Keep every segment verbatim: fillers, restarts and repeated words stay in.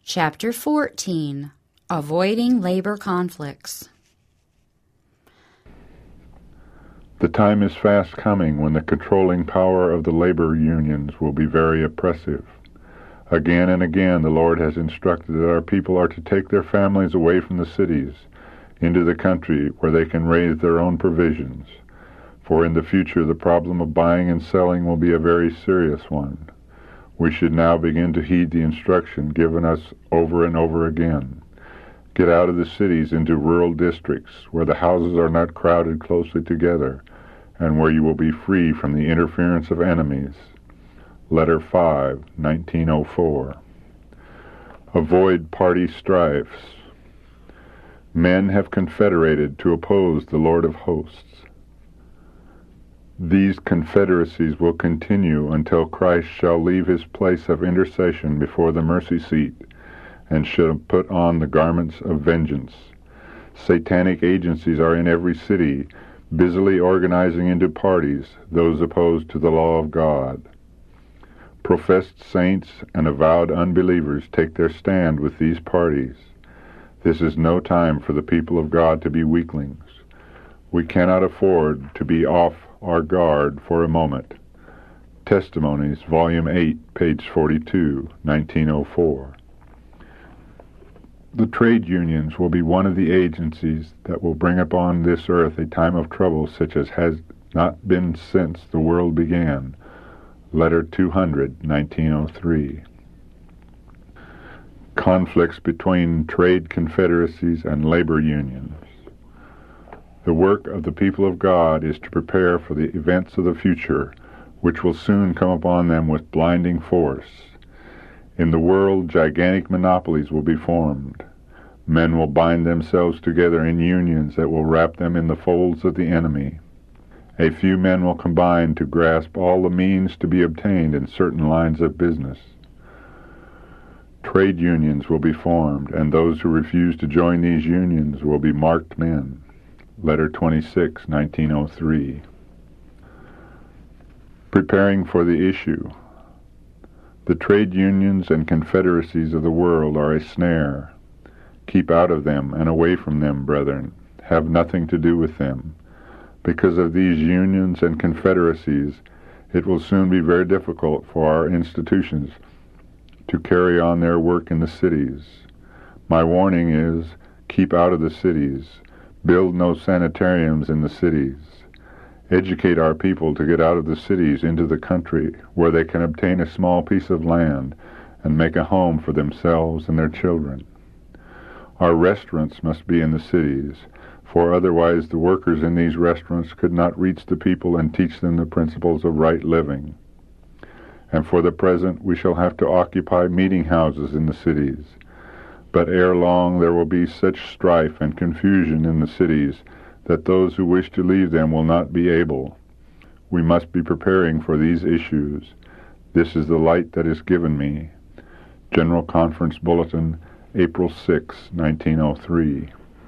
Chapter fourteen. Avoiding Labor Conflicts. The time is fast coming when the controlling power of the labor unions will be very oppressive. Again and again the Lord has instructed that our people are to take their families away from the cities into the country where they can raise their own provisions, for in the future the problem of buying and selling will be a very serious one. We should now begin to heed the instruction given us over and over again. Get out of the cities into rural districts where the houses are not crowded closely together and where you will be free from the interference of enemies. Letter five, nineteen oh four. Avoid party strifes. Men have confederated to oppose the Lord of hosts. These confederacies will continue until Christ shall leave his place of intercession before the mercy seat and shall put on the garments of vengeance. Satanic agencies are in every city, busily organizing into parties those opposed to the law of God. Professed saints and avowed unbelievers take their stand with these parties. This is no time for the people of God to be weaklings. We cannot afford to be off our guard for a moment. Testimonies, Volume eight, page forty-two, nineteen oh four. The trade unions will be one of the agencies that will bring upon this earth a time of trouble such as has not been since the world began. Letter two hundred, nineteen oh three. Conflicts between trade confederacies and labor unions. The work of the people of God is to prepare for the events of the future, which will soon come upon them with blinding force. In the world, gigantic monopolies will be formed. Men will bind themselves together in unions that will wrap them in the folds of the enemy. A few men will combine to grasp all the means to be obtained in certain lines of business. Trade unions will be formed, and those who refuse to join these unions will be marked men. Letter twenty-six, nineteen oh three. Preparing for the issue. The trade unions and confederacies of the world are a snare. Keep out of them and away from them, brethren. Have nothing to do with them. Because of these unions and confederacies, it will soon be very difficult for our institutions to carry on their work in the cities. My warning is, keep out of the cities. Build no sanitariums in the cities. Educate our people to get out of the cities into the country where they can obtain a small piece of land and make a home for themselves and their children. Our restaurants must be in the cities, for otherwise the workers in these restaurants could not reach the people and teach them the principles of right living. And for the present we shall have to occupy meeting houses in the cities. But ere long there will be such strife and confusion in the cities that those who wish to leave them will not be able. We must be preparing for these issues. This is the light that is given me. General Conference Bulletin, April sixth, nineteen oh three.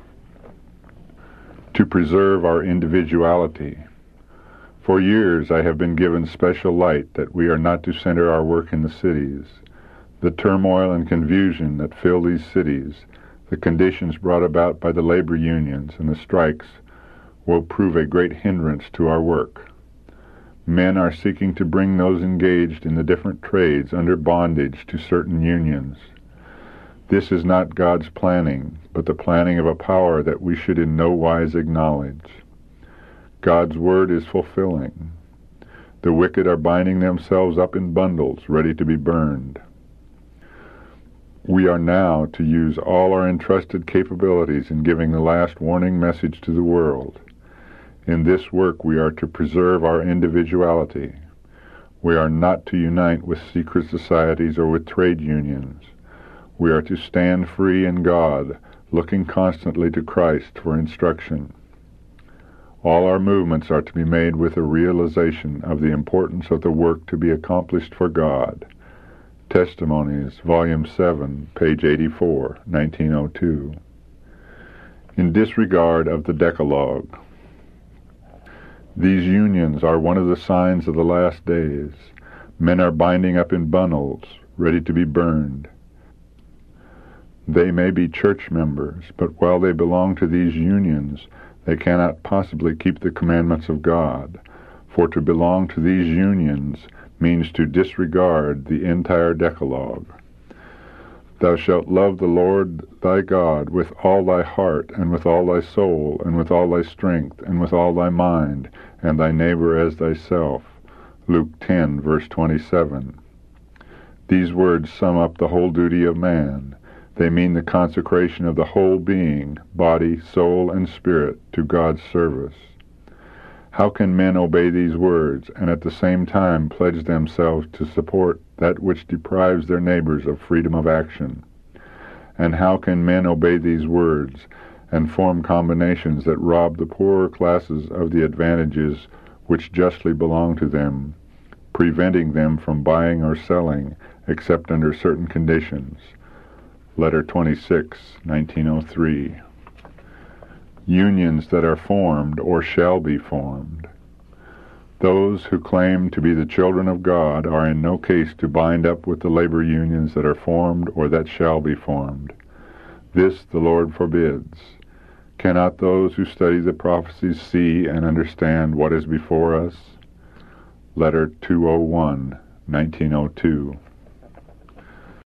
To preserve our individuality. For years I have been given special light that we are not to center our work in the cities. The turmoil and confusion that fill these cities, the conditions brought about by the labor unions and the strikes, will prove a great hindrance to our work. Men are seeking to bring those engaged in the different trades under bondage to certain unions. This is not God's planning, but the planning of a power that we should in no wise acknowledge. God's word is fulfilling. The wicked are binding themselves up in bundles, ready to be burned. We are now to use all our entrusted capabilities in giving the last warning message to the world. In this work we are to preserve our individuality. We are not to unite with secret societies or with trade unions. We are to stand free in God, looking constantly to Christ for instruction. All our movements are to be made with a realization of the importance of the work to be accomplished for God. Testimonies, Volume seven, page eighty-four, nineteen oh two. In disregard of the Decalogue. These unions are one of the signs of the last days. Men are binding up in bundles, ready to be burned. They may be church members, but while they belong to these unions, they cannot possibly keep the commandments of God, for to belong to these unions means to disregard the entire Decalogue. Thou shalt love the Lord thy God with all thy heart, and with all thy soul, and with all thy strength, and with all thy mind, and thy neighbor as thyself. Luke ten, verse twenty-seven. These words sum up the whole duty of man. They mean the consecration of the whole being, body, soul, and spirit, to God's service. How can men obey these words, and at the same time pledge themselves to support that which deprives their neighbors of freedom of action? And how can men obey these words, and form combinations that rob the poorer classes of the advantages which justly belong to them, preventing them from buying or selling, except under certain conditions? Letter twenty-six, nineteen oh three. Unions that are formed or shall be formed. Those who claim to be the children of God are in no case to bind up with the labor unions that are formed or that shall be formed. This the Lord forbids. Cannot those who study the prophecies see and understand what is before us? Letter two oh one, nineteen oh two.